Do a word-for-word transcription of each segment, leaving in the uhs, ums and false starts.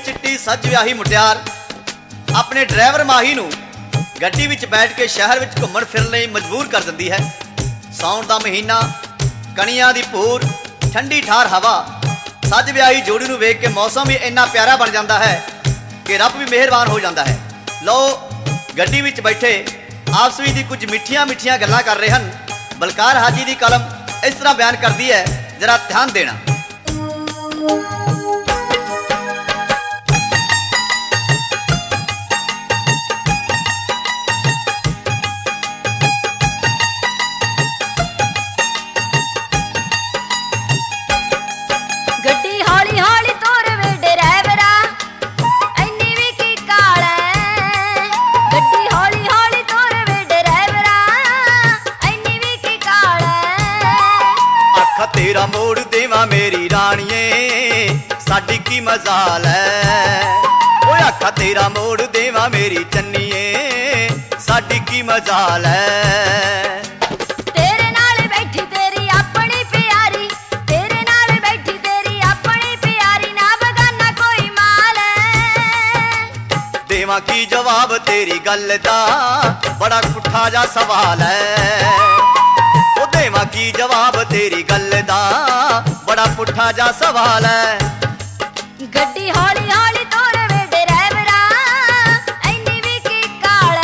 चिट्टी सज व्याही मुटियार अपने ड्राइवर माही नूं गड्डी विच बैठ के शहर विच घुम्मण फिरन लई मजबूर कर दिंदी है। साउण दा महीना, कणियां दी भूर, ठंडी ठार हवा, सज व्याही जोड़ी नूं वेख के मौसम भी इन्ना प्यारा बन जाता है कि रब भी मेहरबान हो जाता है। लो गड्डी विच बैठे आपस विच दी कुछ मिठियां मिठियां गल्लां कर रहे हैं। बलकार हाजी दी कलम इस तरह बयान करती है, जरा ध्यान देना। तेरा मोड़ देवा मेरी राणिए साडी की मजाल है। ओ आखा तेरा मोड़ देवा मेरी चन्नीए साडी की मजाल है। तेरे नाल बैठी तेरी अपनी प्यारी, तेरे नाल बैठी तेरी अपनी प्यारी, ना बगाना कोई माल है। देवा की जवाब तेरी गल दा बड़ा पुठा जा सवाल है। देवा की जवाब तेरी गल दा बड़ा पुठा जा सवाल है। गड्डी हौली हौली तोर वे ड्राइवरा ऐनी भी की काल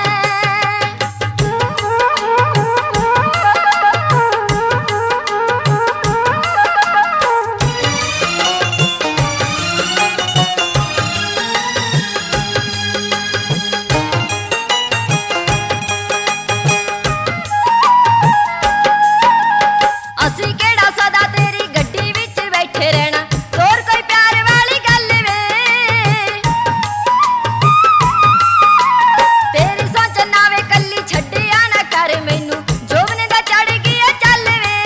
असी केड़ा सदा तेरी गड्डी विच बैठे रहना, तोर कोई प्यार वाली गल वे। तेरी सोच नावे कल्ली छड्डिया ना कर मैनू, जोवने दा चढ़ गया चल वे।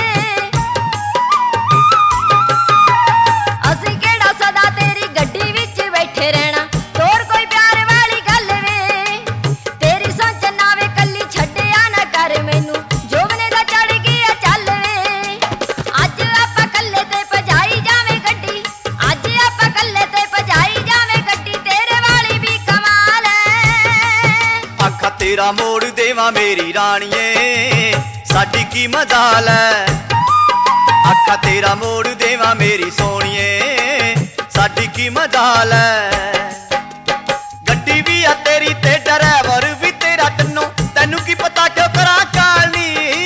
असी केड़ा सदा तेरी गड्डी विच बैठे रहना, तोर कोई प्यार वाली गल वे। तेरी सोच नावे कल्ली छड्डिया ना कर मैनू, जोवने दा चढ़ गया चल वे। अज आपां कल्ले ते भजाई जावे गड्डी, अज आपां कल्ले ते भजाई जावे गड्डी, तेरे वाली भी कमाल है। आखा तेरा मोड़ देवा मेरी राणिए साडी की मजाल है। आखा तेरा मोड़ देवा मेरी सोनिए साडी की मजाल है। गड्डी भी आ तेरी ते ड्राइवर भी तेरा टन्नो, तैनू की पता क्यों करा कालनी।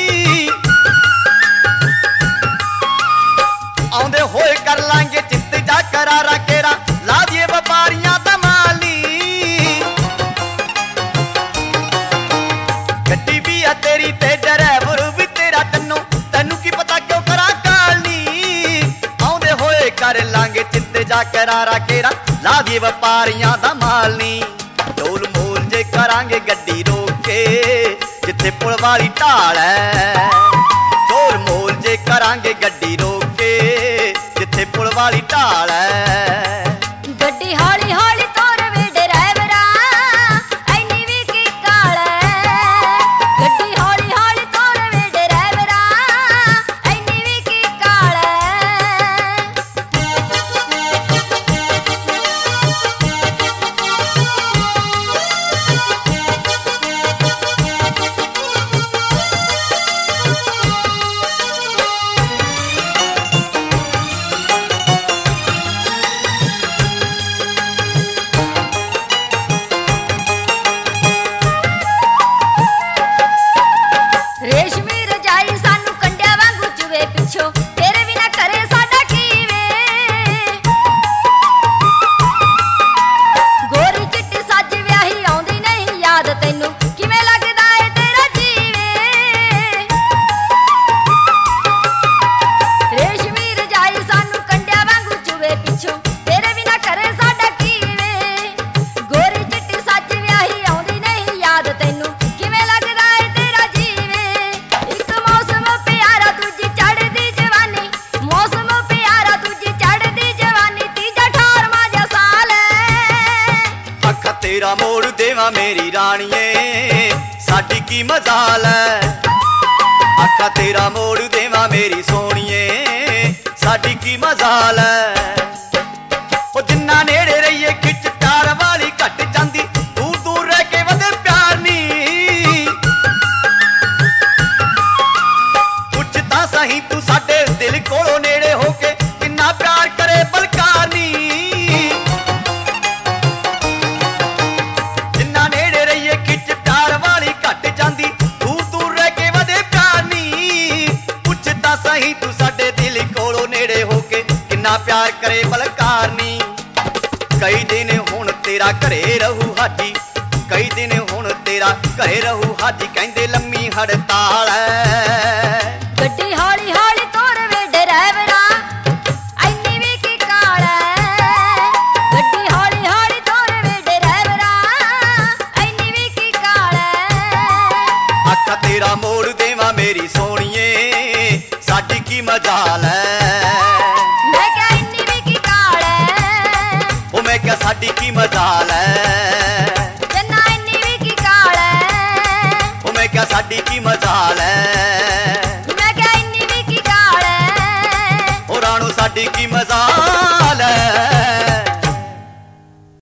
आउंदे होए कर लांगे चित्त जा करारा केरा, ला दिए व्यापारियां दा माली। गड्डी भी आ तेरी ते ड्राइवर भी तेरा टन्नो, तैनू की पता क्यों करा कालनी। आउंदे होए कर लांगे चित्त जा करारा केरा, ला दिए व्यापारियां दा मालनी। ढोल मोल जे करांगे गड्डी रोक के जिथे पुल वाली ढाल है। ढोल मोल जे करांगे गड्डी रोक के जिथे पुल वाली ढाल है। गड्डी हौली हौली तोर वे ड्राइवरा ऐनी भी की काल है। गड्डी हौली हौली तोर वे ड्राइवरा ऐनी भी की काल है। रेशमी रजाई सानू कंडिया वांगू चुवे पिछो, तेरे बिना करे साडा की वे। गोरी चिट्टी सज व्याही आउंदी नहीं याद तैनू, किवें लगदा ए तेरा जीवे। रेशमी रजाई सानू कंडिया वांगू चुवे पिछो, तेरे बिना करे साडा की वे। गोरी चिट्टी सज व्याही आउंदी नहीं याद तैनू, किवें लगदा ए तेरा जीवे। एक मौसम प्यारा दूजी चढ़दी जवानी, मौसम प्यारा दूजी चढ़दी जवानी, तीजा ठार माजा साल है। आखा तेरा मोड़ देवा मेरी राणिए साडी की मजाल है। आखा तेरा मोड़ देवा मेरी सोनिए साडी की मजाल है। ओ ਜਿੰਨਾ ਨੇੜੇ ਰਹੀਏ ਖਿੱਚ ਪਿਆਰ ਵਾਲੀ ਘਟ ਜਾਂਦੀ, ਦੂਰ ਦੂਰ ਰਹਿ ਕੇ ਵਧੇ ਪਿਆਰ ਨੀ। ਪੁੱਛ ਤਾਂ ਸਹੀ ਤੂੰ ਸਾਡੇ ਦਿਲ ਕੋਲੋਂ ਨੇੜੇ ਹੋ ਕੇ ਕਿੰਨਾ ਪਿਆਰ ਕਰੇ ਬਲਕਾਰ ਨੀ। ਜਿੰਨਾ ਨੇੜੇ ਰਹੀਏ ਖਿੱਚ ਪਿਆਰ ਵਾਲੀ ਘਟ ਜਾਂਦੀ, ਦੂਰ ਦੂਰ ਰਹਿ ਕੇ ਵਧੇ ਪਿਆਰ ਨੀ। ਪੁੱਛ ਤਾਂ ਸਹੀ ਤੂੰ ਸਾਡੇ ਦਿਲ ਕੋਲੋਂ ਨੇੜੇ ਹੋ ਕੇ ਕਿੰਨਾ ਪਿਆਰ ਕਰੇ ਬਲਕਾਰ ਨੀ। ਕਈ ਦਿਨ ਹੁਣ ਤੇਰਾ ਘਰੇ ਰਹੂ ਹਾਜੀ, ਕਈ ਦਿਨ ਹੁਣ ਤੇਰਾ ਘਰੇ ਰਹੂ ਹਾਜੀ, ਕਹਿੰਦੇ ਲੰਮੀ ਹੜਤਾਲ ਐ। ਗੱਡੀ ਹੌਲੀ ਹੌਲੀ ਤੋਰ ਵੇ ਡਰਾਈਵਰਾ, ਐਨੀ ਵੀ ਕੀ ਕਾਲ ਐ। ਗੱਡੀ ਹੌਲੀ ਹੌਲੀ ਤੋਰ ਵੇ ਡਰਾਈਵਰਾ, ਐਨੀ ਵੀ ਕੀ ਕਾਲ ਐ। ਅੱਖਾਂ ਤੇਰਾ ਮੋੜ ਦੇਵਾਂ ਮੇਰੀ ਸੋਹਣੀਏ, ਸਾਡੀ ਕੀ ਮਜਾਲ ਐ। ਮੈਂ ਕਿਹਾ ਐਨੀ ਵੀ ਕੀ ਕਾਲ ਐ। ਉਹ ਮੈਂ ਕਿਹਾ ਸਾਡੀ ਕੀ ਮਜਾਲ ਐ। ਜੰਨਾ ਐਨੀ ਵੀ ਕੀ ਕਾਲ ਐ। ਉਹ ਮੈਂ ਕਿਹਾ ਸਾਡੀ ਕੀ ਮਜਾਲ ਐ। ਮੈਂ ਕਿਹਾ ਐਨੀ ਵੀ ਕੀ ਕਾਲ ਐ। ਉਹ ਰਾਣੋ ਸਾਡੀ ਕੀ ਮਜਾਲ